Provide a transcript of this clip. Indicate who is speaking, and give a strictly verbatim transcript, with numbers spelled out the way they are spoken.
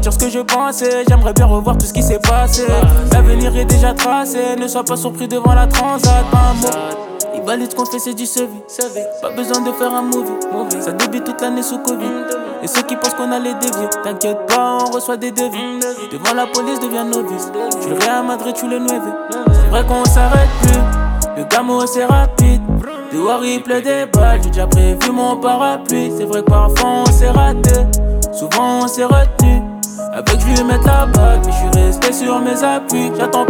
Speaker 1: mentir ce que je pensais. J'aimerais bien revoir tout ce qui s'est passé. L'avenir est déjà tracé. Ne sois pas surpris devant la transat. Pas un mot. Il valide ce qu'on fait, c'est du sevi. Pas besoin de faire un movie. Ça débute toute l'année sous Covid. Et ceux qui pensent qu'on a les dévier, t'inquiète pas, on reçoit des devis. Devant la police, devient novice. Tu le Real Madrid, tu le nueve. C'est vrai qu'on s'arrête plus. Le gamo c'est rapide. Dehors il pleut des balles. J'ai déjà prévu mon parapluie. C'est vrai que parfois on s'est raté. Souvent on s'est retenu. Avec je lui mettre la bague. Mais je suis resté sur mes appuis. J'attends